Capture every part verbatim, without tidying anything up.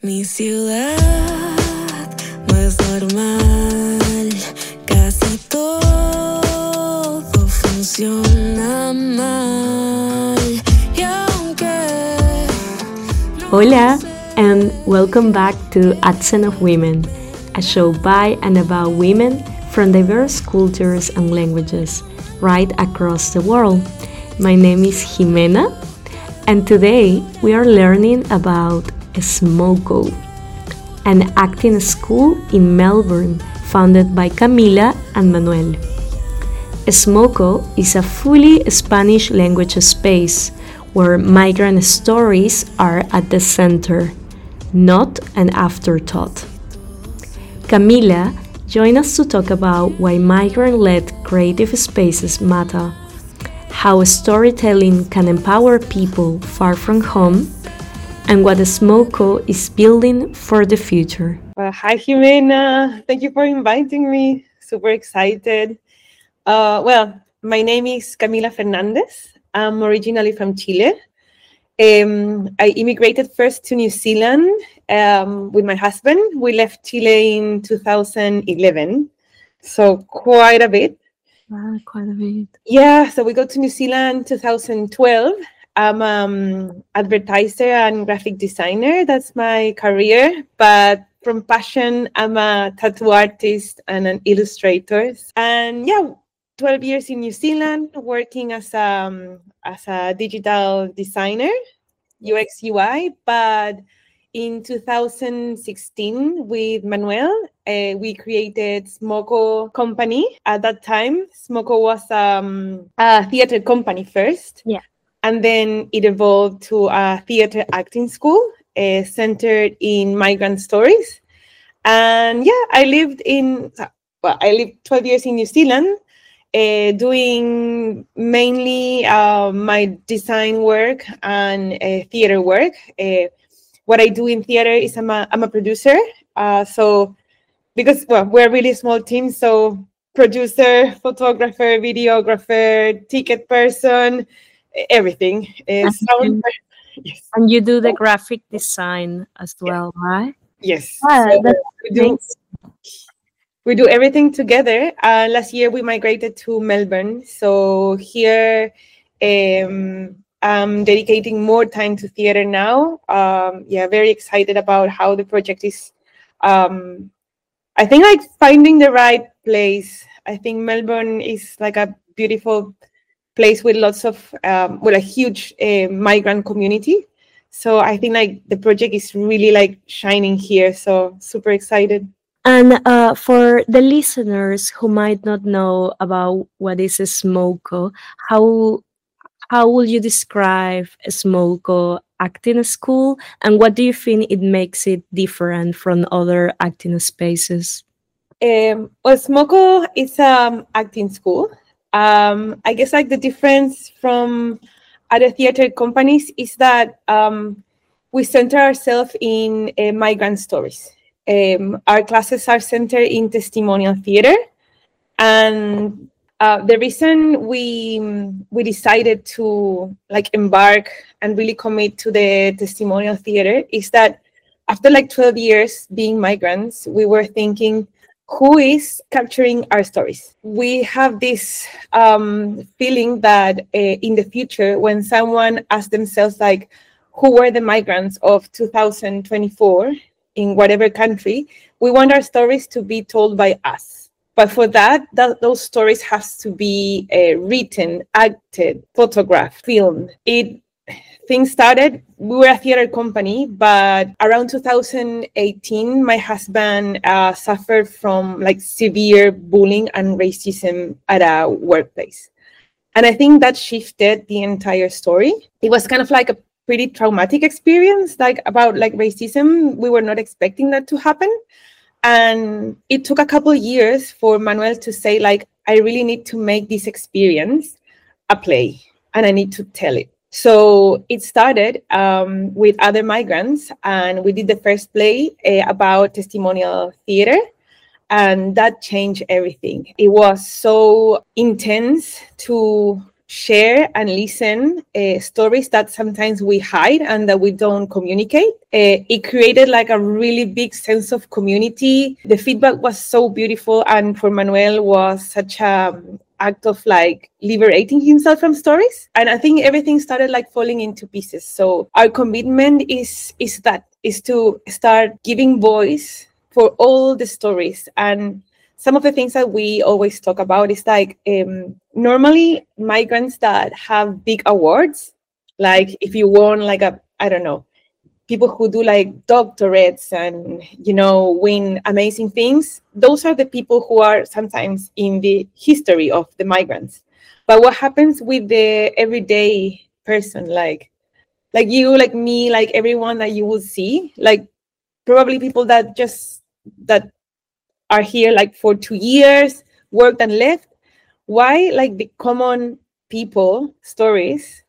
Mi ciudad no es normal, casi todo funciona mal. Y aunque Hola, and welcome back to Accent of Women, a show by and about women from diverse cultures and languages right across the world. My name is Jimena, and today we are learning about Smoko, an acting school in Melbourne founded by Camila and Manuel. Smoko is a fully Spanish language space where migrant stories are at the center, not an afterthought. Camila joined us to talk about why migrant-led creative spaces matter, how storytelling can empower people far from home, and what Smoko is building for the future. Well, hi, Jimena. Thank you for inviting me. Super excited. Uh, well, my name is Camila Fernandez. I'm originally from Chile. Um, I immigrated first to New Zealand um, with my husband. We left Chile in two thousand eleven, so quite a bit. Wow, quite a bit. Yeah, so we go to New Zealand two thousand twelve. I'm um advertiser and graphic designer. That's my career. But from passion, I'm a tattoo artist and an illustrator. And yeah, twelve years in New Zealand, working as a, um, as a digital designer, U X U I. But in two thousand sixteen, with Manuel, uh, we created Smoko Company. At that time, Smoko was um, a theater company first. Yeah. And then it evolved to a theater acting school uh, centered in migrant stories. And yeah, I lived in, well, I lived twelve years in New Zealand, uh, doing mainly uh, my design work and uh, theater work. Uh, what I do in theater is I'm a, I'm a producer. Uh, so because, well, we're a really small team, so producer, photographer, videographer, ticket person, everything. Uh, sound, yes. And you do the graphic design as well, right? Yes. Ah, So that's we do we do everything together. Uh, last year we migrated to Melbourne, so here um, I'm dedicating more time to theater now. Um, yeah, very excited about how the project is. Um, I think like finding the right place. I think Melbourne is like a beautiful place with lots of um, with a huge uh, migrant community. So I think like the project is really like shining here. So super excited. And uh, for the listeners who might not know about what is a Smoko, how how will you describe a Smoko acting school, and what do you think it makes it different from other acting spaces? Um, well, Smoko is um acting school. Um, I guess like the difference from other theater companies is that um, we center ourselves in uh, migrant stories. Um, our classes are centered in testimonial theater, and uh, the reason we we decided to like embark and really commit to the testimonial theater is that after like twelve years being migrants, we were thinking, who is capturing our stories? We have this um, feeling that uh, in the future, when someone asks themselves, like, who were the migrants of two thousand twenty-four in whatever country, we want our stories to be told by us. But for that, that those stories have to be uh, written, acted, photographed, filmed. It Things started, we were a theater company, but around two thousand eighteen, my husband uh, suffered from like severe bullying and racism at a workplace. And I think that shifted the entire story. It was kind of like a pretty traumatic experience, like about like racism. We were not expecting that to happen. And it took a couple of years for Manuel to say, like, I really need to make this experience a play and I need to tell it. So it started um, with other migrants, and we did the first play uh, about testimonial theater, and that changed everything. It was so intense to share and listen uh, stories that sometimes we hide and that we don't communicate. Uh, it created like a really big sense of community. The feedback was so beautiful, and for Manuel was such a act of like liberating himself from stories. And I think everything started like falling into pieces. So our commitment is is that is to start giving voice for all the stories. And some of the things that we always talk about is like um, normally migrants that have big awards, like if you won like a, I don't know, people who do like doctorates and, you know, win amazing things. Those are the people who are sometimes in the history of the migrants. But what happens with the everyday person, like, like you, like me, like everyone that you will see, like probably people that just, that are here like for two years, worked and left. Why like the common people stories?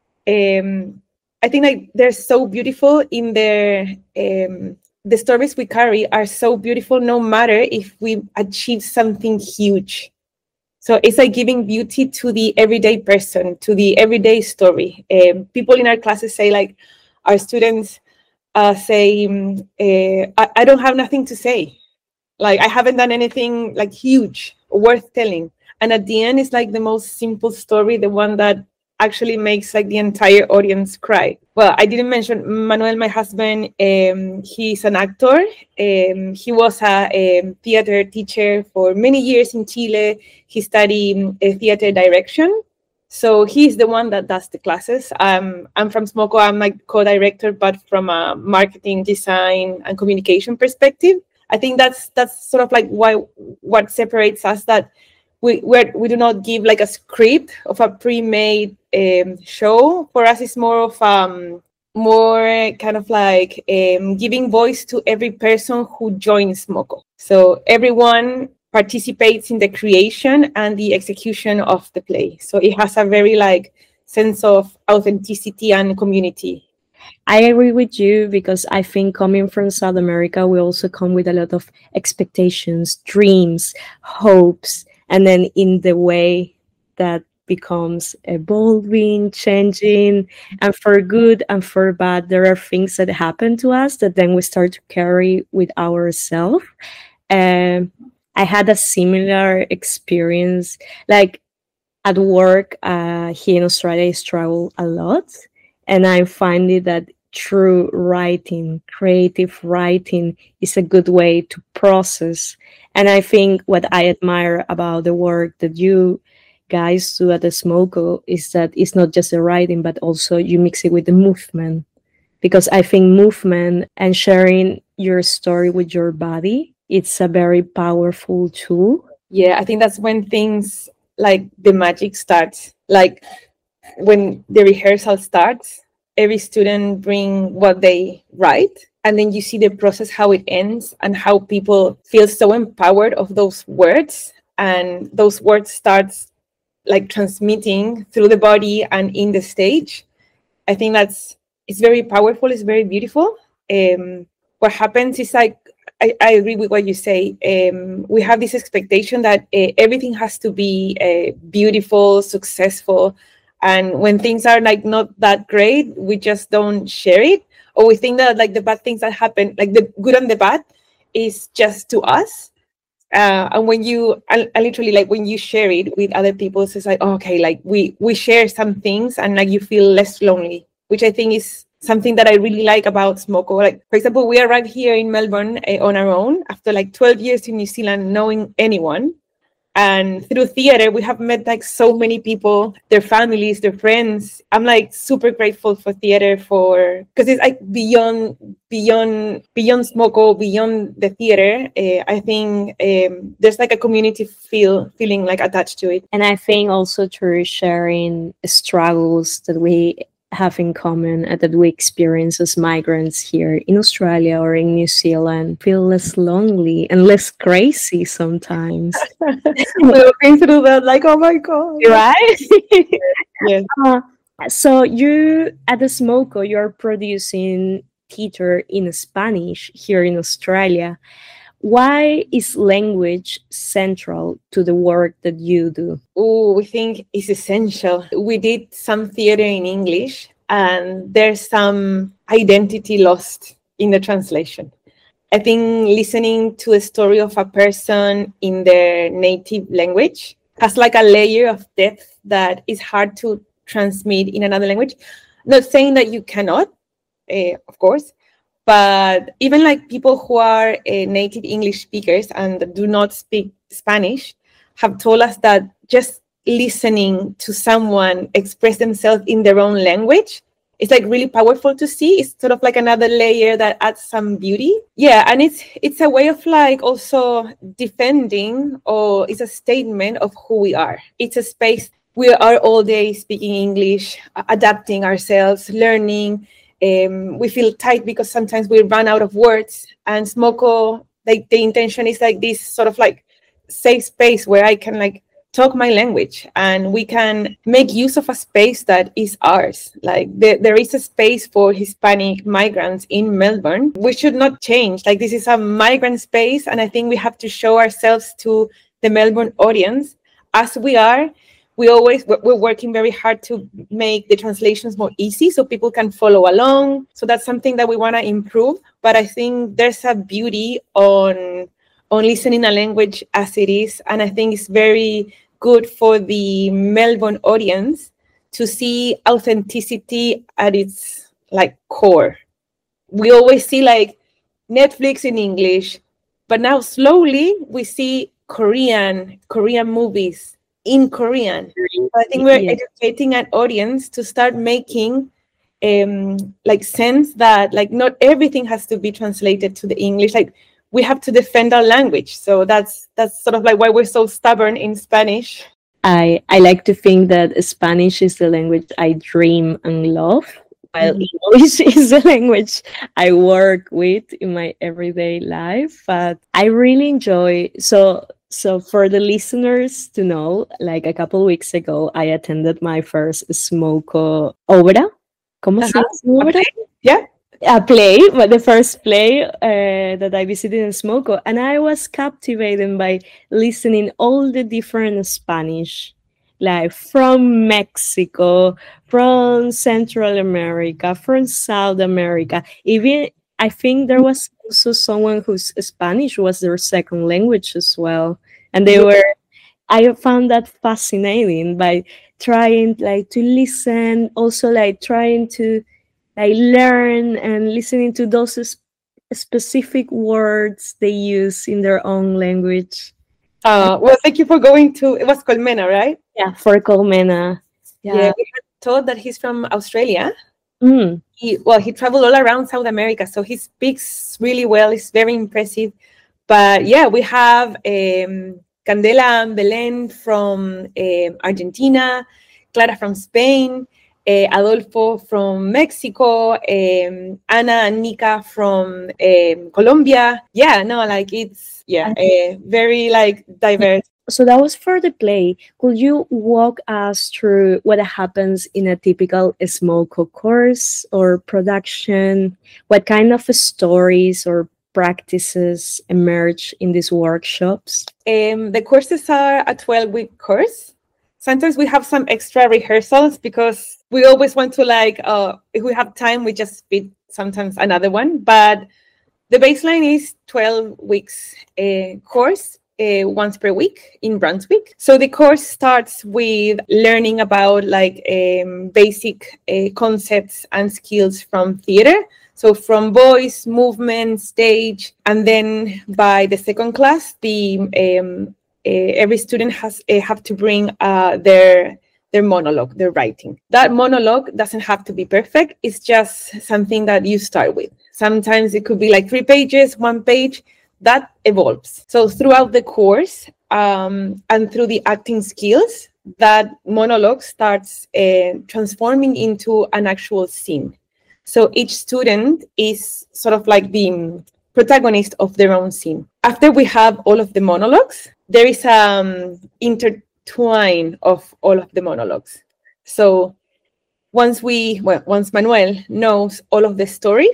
Um, I think like they're so beautiful in their, um, the stories we carry are so beautiful no matter if we achieve something huge. So it's like giving beauty to the everyday person, to the everyday story. Um, people in our classes say like, our students uh, say, um, uh, I, I don't have nothing to say. Like I haven't done anything like huge or worth telling. And at the end, it's like the most simple story, the one that actually makes like the entire audience cry. Well, I didn't mention Manuel, my husband. Um, he's an actor. Um, he was a, a theater teacher for many years in Chile. He studied uh, theater direction. So he's the one that does the classes. Um, I'm from Smoko. I'm like co-director, but from a marketing, design, and communication perspective. I think that's that's sort of like why what separates us, that we we're, we do not give like a script of a pre-made um, show. For us, it's more of um more kind of like um, giving voice to every person who joins Smoko. So everyone participates in the creation and the execution of the play. So it has a very like sense of authenticity and community. I agree with you, because I think coming from South America, we also come with a lot of expectations, dreams, hopes, and then in the way that becomes evolving, changing, and for good and for bad, there are things that happen to us that then we start to carry with ourselves. Um, I had a similar experience, like at work uh, here in Australia. I struggle a lot. And I find it that true writing, creative writing, is a good way to process. And I think what I admire about the work that you guys do at the Smoko is that it's not just the writing, but also you mix it with the movement. Because I think movement and sharing your story with your body, it's a very powerful tool. Yeah, I think that's when things like the magic starts. Like when the rehearsal starts, every student bring what they write, and then you see the process, how it ends, and how people feel so empowered of those words, and those words starts like transmitting through the body and in the stage. I think that's, it's very powerful, it's very beautiful. Um, what happens is like, I, I agree with what you say. Um, we have this expectation that uh, everything has to be uh, beautiful, successful. And when things are like not that great, we just don't share it. Or we think that like the bad things that happen, like the good and the bad, is just to us. Uh, and when you, I, I literally like when you share it with other people, it's like, oh, okay, like we, we share some things and like you feel less lonely, which I think is something that I really like about Smoko. Like, for example, we arrived here in Melbourne uh, on our own after like twelve years in New Zealand, knowing anyone. And through theater, we have met like so many people, their families, their friends. I'm like super grateful for theater, for because it's like beyond, beyond, beyond Smoko, beyond the theater. Uh, I think um, there's like a community feel, feeling like attached to it. And I think also through sharing struggles that we have in common and that we experience as migrants here in Australia or in New Zealand, feel less lonely and less crazy sometimes. We've been through that, like, oh my God. Right? Yes. Uh, so you, at the Smoko, you're producing theater in Spanish here in Australia. Why is language central to the work that you do? Oh, we think it's essential. We did some theater in English, and there's some identity lost in the translation. I think listening to a story of a person in their native language has like a layer of depth that is hard to transmit in another language. Not saying that you cannot, uh, of course, but even like people who are uh, native English speakers and do not speak Spanish have told us that just listening to someone express themselves in their own language, it's like really powerful to see. It's sort of like another layer that adds some beauty. Yeah, and it's it's a way of like also defending, or it's a statement of who we are. It's a space we are all day speaking English, adapting ourselves, learning. Um, we feel tight because sometimes we run out of words. And Smoko, like the intention is like this sort of like safe space where I can like talk my language, and we can make use of a space that is ours. Like there, there is a space for Hispanic migrants in Melbourne. We should not change. Like this is a migrant space, and I think we have to show ourselves to the Melbourne audience as we are. We always, we're working very hard to make the translations more easy so people can follow along. So that's something that we want to improve. But I think there's a beauty on on listening a language as it is. And I think it's very good for the Melbourne audience to see authenticity at its like core. We always see like Netflix in English, but now slowly we see Korean, Korean movies in Korean. So I think we're yeah. educating an audience to start making um, like sense that like not everything has to be translated to the English. Like we have to defend our language. So that's that's sort of like why we're so stubborn in Spanish. I, I like to think that Spanish is the language I dream and love, while mm-hmm. English is the language I work with in my everyday life. But I really enjoy, so so for the listeners to know, like a couple weeks ago, I attended my first Smoko obra. ¿Cómo uh-huh. se llama? Okay. Yeah. A play, but the first play uh, that I visited in Smoko, and I was captivated by listening all the different Spanish, like from Mexico, from Central America, from South America. Even I think there was also someone whose Spanish was their second language as well, and they were. I found that fascinating by trying like to listen, also like trying to. I learn and listening to those sp- specific words they use in their own language. Uh, well, thank you for going to, it was Colmena, right? Yeah, for Colmena. Yeah, yeah we were told that he's from Australia. Mm. He, well, he traveled all around South America, so he speaks really well. It's very impressive. But yeah, we have um, Candela and Belen from um, Argentina, Clara from Spain, Uh, Adolfo from Mexico, um, Ana and Nika from um, Colombia. Yeah, no, like it's, yeah, uh, very like diverse. So that was for the play. Could you walk us through what happens in a typical Smoko course or production? What kind of stories or practices emerge in these workshops? Um, the courses are a twelve-week course. Sometimes we have some extra rehearsals because we always want to like, uh, if we have time, we just fit sometimes another one. But the baseline is twelve weeks uh, course, uh, once per week in Brunswick. So the course starts with learning about like um, basic uh, concepts and skills from theater. So from voice, movement, stage, and then by the second class, the um, uh, every student has uh, have to bring uh, their their monologue, their writing. That monologue doesn't have to be perfect. It's just something that you start with. Sometimes it could be like three pages, one page. That evolves. So throughout the course um, and through the acting skills, that monologue starts uh, transforming into an actual scene. So each student is sort of like the protagonist of their own scene. After we have all of the monologues, there is um intertwine of all of the monologues. So once we, well, once Manuel knows all of the stories,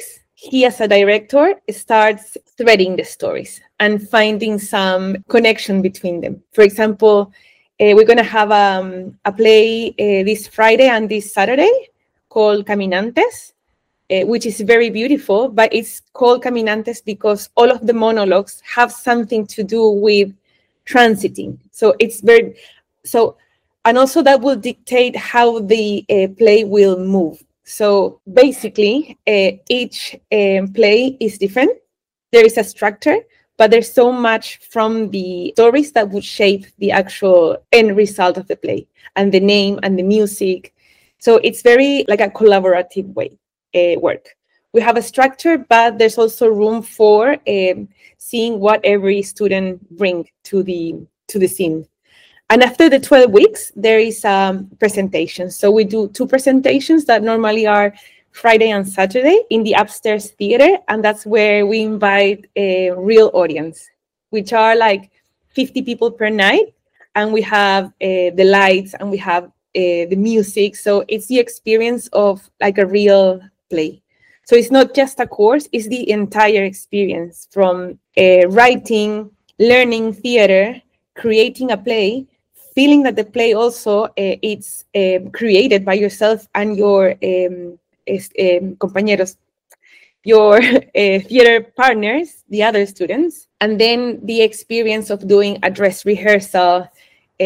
he, as a director, starts threading the stories and finding some connection between them. For example, uh, we're going to have um, a play uh, this Friday and this Saturday called Caminantes, uh, which is very beautiful, but it's called Caminantes because all of the monologues have something to do with transiting. So it's very, so, and also that will dictate how the uh, play will move. So basically, uh, each um, play is different. There is a structure, but there's so much from the stories that would shape the actual end result of the play, and the name and the music. So it's very like a collaborative way uh, work. We have a structure, but there's also room for um, seeing what every student bring to the to the scene. And after the twelve weeks, there is a um, presentation. So we do two presentations that normally are Friday and Saturday in the upstairs theater. And that's where we invite a real audience, which are like fifty people per night. And we have uh, the lights and we have uh, the music. So it's the experience of like a real play. So it's not just a course, it's the entire experience from uh, writing, learning theater, creating a play, feeling that the play also uh, it's uh, created by yourself and your um, es, um, compañeros, your uh, theater partners, the other students, and then the experience of doing a dress rehearsal, uh,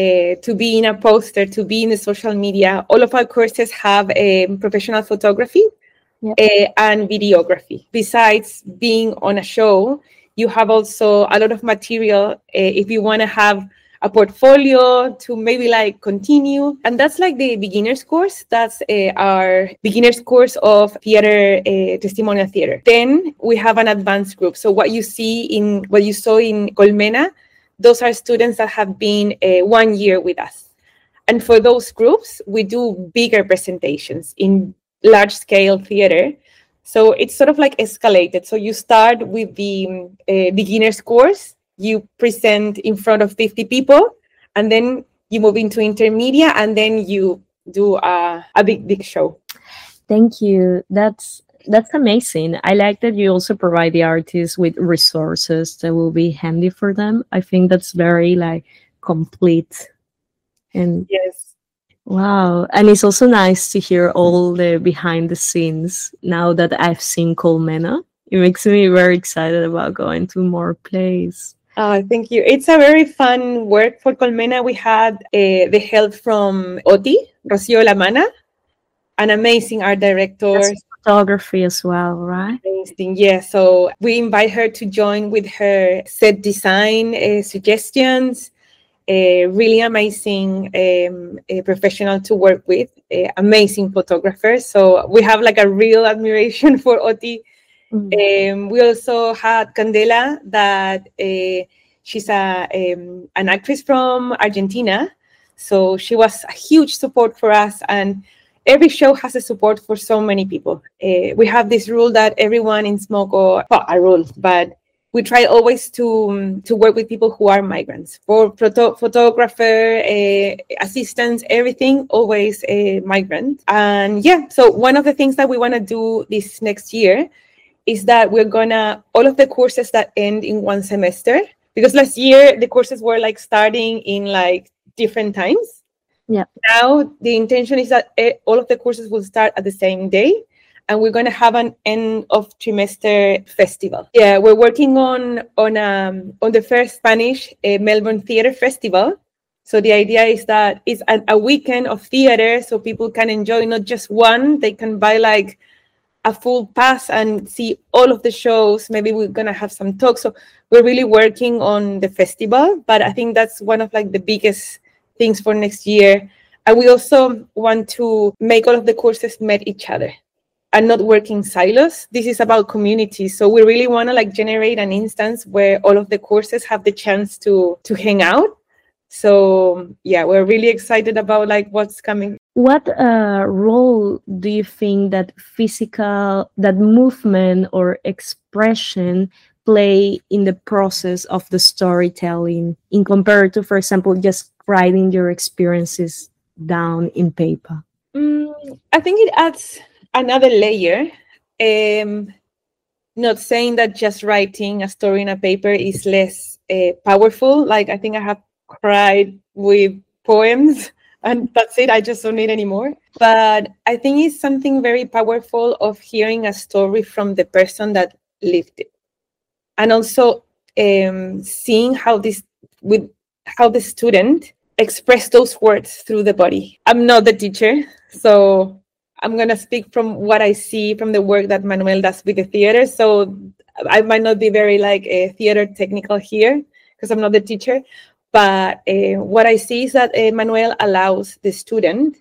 to be in a poster, to be in the social media. All of our courses have um, professional photography yep. uh, and videography. Besides being on a show, you have also a lot of material uh, if you want to have a portfolio to maybe like continue. And that's like the beginner's course. That's uh, our beginner's course of theater, uh, testimonial theater. Then we have an advanced group. So what you see in, what you saw in Colmena, those are students that have been uh, one year with us. And for those groups, we do bigger presentations in large scale theater. So it's sort of like escalated. So you start with the uh, beginner's course, you present in front of fifty people, and then you move into intermedia, and then you do a, a big, big show. Thank you. That's that's amazing. I like that you also provide the artists with resources that will be handy for them. I think that's very like complete. And yes. Wow. And it's also nice to hear all the behind the scenes now that I've seen Colmena. It makes me very excited about going to more plays. Oh, thank you. It's a very fun work for Colmena. We had uh, the help from Oti, Rocío Lamana, an amazing art director. That's photography as well, right? Amazing, yeah. So we invite her to join with her set design uh, suggestions. A uh, really amazing um, a professional to work with, uh, amazing photographer. So we have like a real admiration for Oti. Mm-hmm. Um, we also had Candela, that uh, she's a um, an actress from Argentina. So she was a huge support for us, and every show has a support for so many people. Uh, we have this rule that everyone in Smoko, well, a rule, but we try always to um, to work with people who are migrants. For photo- photographer, uh, assistants, everything, always a migrant. And yeah, so one of the things that we want to do this next year is that we're gonna, all of the courses that end in one semester, because last year the courses were like starting in like different times. Yeah. Now the intention is that all of the courses will start at the same day, and we're gonna have an end of trimester festival. Yeah, we're working on on um on the first Spanish uh, Melbourne Theatre Festival. So the idea is that it's a, a weekend of theater, so people can enjoy not just one, they can buy like a full pass and see all of the shows. Maybe we're gonna have some talks. So we're really working on the festival, but I think that's one of like the biggest things for next year. And we also want to make all of the courses meet each other and not work in silos. This is about community. So we really want to like generate an instance where all of the courses have the chance to to hang out. So yeah, we're really excited about like what's coming. What uh, role do you think that physical, that movement or expression play in the process of the storytelling in compared to, for example, just writing your experiences down in paper? Mm, I think it adds another layer. Um, not saying that just writing a story in a paper is less uh, powerful. Like, I think I have cried with poems and that's it. I just don't need any more. But I think it's something very powerful of hearing a story from the person that lived it. And also um, seeing how this, with how the student express those words through the body. I'm not the teacher, so I'm going to speak from what I see from the work that Manuel does with the theater. So I might not be very like a theater technical here because I'm not the teacher. But uh, what I see is that uh, Manuel allows the student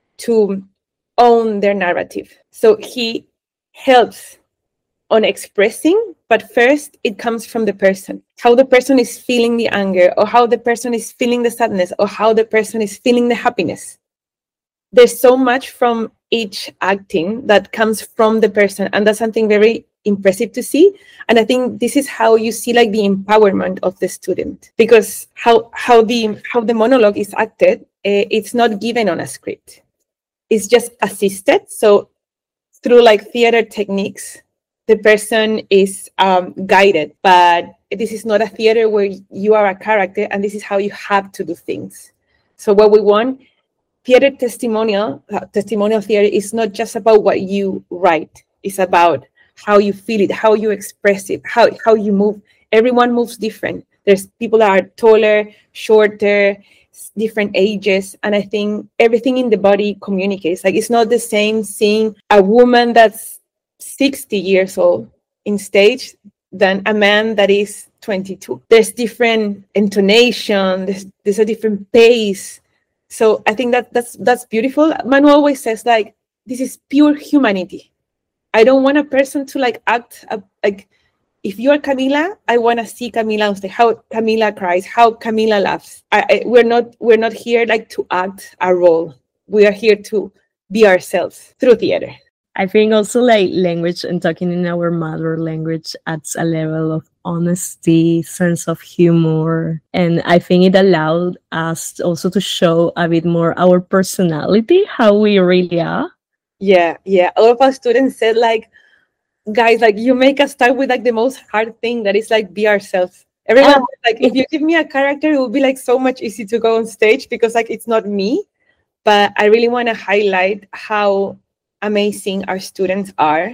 to own their narrative. So he helps on expressing, but first it comes from the person, how the person is feeling the anger, or how the person is feeling the sadness, or how the person is feeling the happiness. There's so much from each acting that comes from the person, and that's something very impressive to see. And I think this is how you see like the empowerment of the student, because how how the how the monologue is acted, uh, it's not given on a script, it's just assisted. So through like theater techniques, the person is um, guided, but this is not a theater where you are a character and this is how you have to do things. So what we want, theater testimonial, uh, testimonial theater is not just about what you write, it's about how you feel it, how you express it, how, how you move. Everyone moves different. There's people that are taller, shorter, different ages. And I think everything in the body communicates. Like, it's not the same seeing a woman that's sixty years old in stage than a man that is twenty-two. There's different intonation, there's, there's a different pace. So I think that that's that's beautiful. Manu always says, like, this is pure humanity. I don't want a person to like act uh, like, if you're Camila, I want to see Camila on stage, how Camila cries, how Camila laughs. I, I, we're not we're not here like to act a role. We are here to be ourselves through theater. I think also like language and talking in our mother language adds a level of honesty, sense of humor. And I think it allowed us also to show a bit more our personality, how we really are. Yeah, yeah. All of our students said, like, guys, like, you make us start with like the most hard thing, that is like be ourselves. Everyone oh. like, if you give me a character, it will be like so much easy to go on stage because like it's not me. But I really want to highlight how amazing our students are,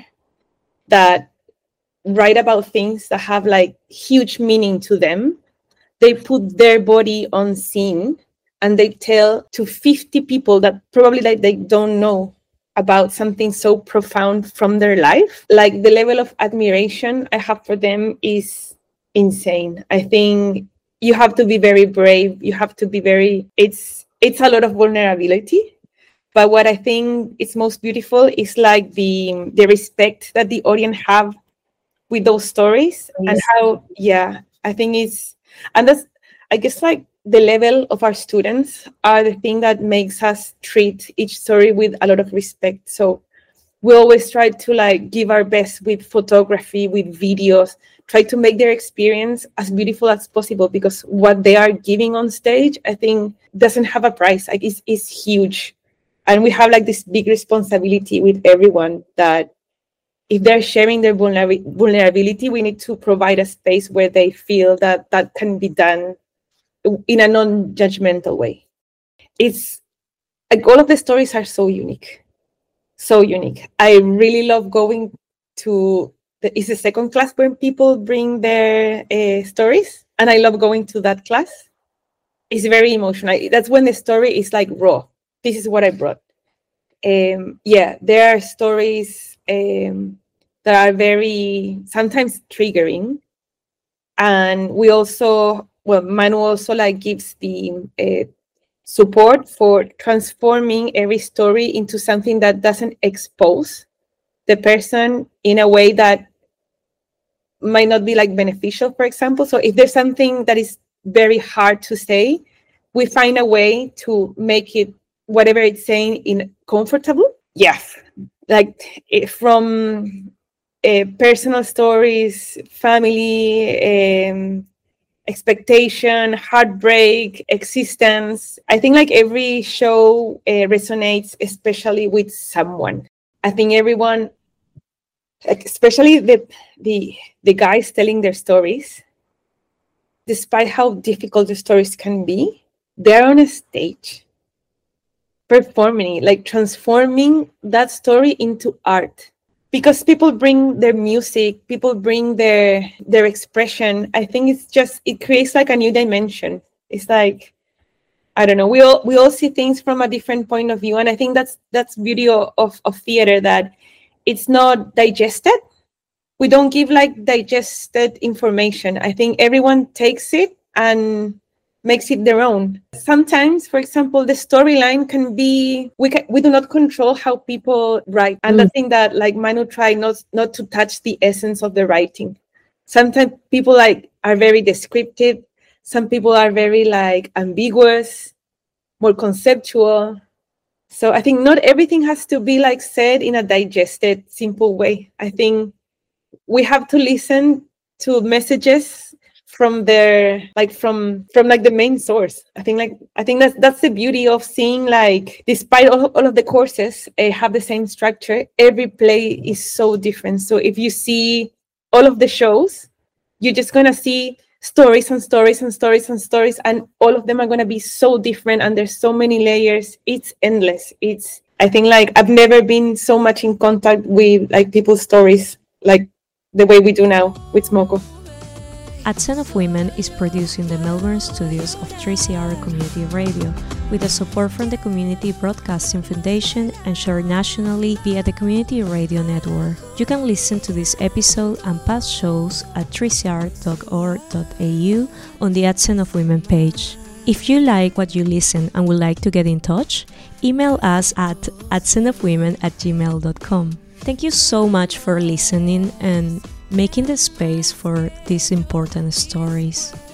that write about things that have like huge meaning to them. They put their body on scene and they tell to fifty people that probably like they don't know about something so profound from their life. Like, the level of admiration I have for them is insane. I think you have to be very brave. You have to be very, it's it's a lot of vulnerability. But what I think is most beautiful is like the the respect that the audience have with those stories. Yes. And how, yeah, I think it's, and that's, I guess, like the level of our students are the thing that makes us treat each story with a lot of respect. So we always try to like give our best with photography, with videos, try to make their experience as beautiful as possible, because what they are giving on stage, I think, doesn't have a price. Like, it's, it's huge. And we have like this big responsibility with everyone, that if they're sharing their vulner- vulnerability, we need to provide a space where they feel that that can be done in a non-judgmental way. It's like, all of the stories are so unique, so unique. I really love going to, the, it's a second class when people bring their uh, stories, and I love going to that class. It's very emotional. That's when the story is like raw. This is what I brought. Um, yeah, there are stories um, that are very, sometimes triggering. And we also, well, Manu also like gives the uh, support for transforming every story into something that doesn't expose the person in a way that might not be like beneficial, for example. So if there's something that is very hard to say, we find a way to make it, whatever it's saying, in comfortable. Yes, like from uh, personal stories, family, um, expectation, heartbreak, existence. I think like every show uh, resonates especially with someone. I think everyone like especially the the the guys telling their stories, despite how difficult the stories can be, they're on a stage performing, like transforming that story into art. Because people bring their music, people bring their their expression. I think it's just, it creates like a new dimension. It's like, I don't know, we all we all see things from a different point of view. And I think that's that's beauty of, of theater, that it's not digested. We don't give like digested information. I think everyone takes it and makes it their own. Sometimes, for example, the storyline can be, we can, we do not control how people write. And mm. I think that like Manu tried not, not to touch the essence of the writing. Sometimes people like are very descriptive. Some people are very like ambiguous, more conceptual. So I think not everything has to be like said in a digested, simple way. I think we have to listen to messages from their like from from like the main source. I think like I think that's that's the beauty of seeing, like, despite all, all of the courses uh, have the same structure, every play is so different. So if you see all of the shows, you're just gonna see stories and stories and stories and stories, and all of them are gonna be so different, and there's so many layers. It's endless. It's I think like I've never been so much in contact with like people's stories like the way we do now with Smoko. Accent of Women is produced in the Melbourne studios of three C R Community Radio, with the support from the Community Broadcasting Foundation and shared nationally via the Community Radio Network. You can listen to this episode and past shows at three c r dot org dot a u on the Accent of Women page. If you like what you listen and would like to get in touch, email us at accent of women at gmail dot com. Thank you so much for listening and making the space for these important stories.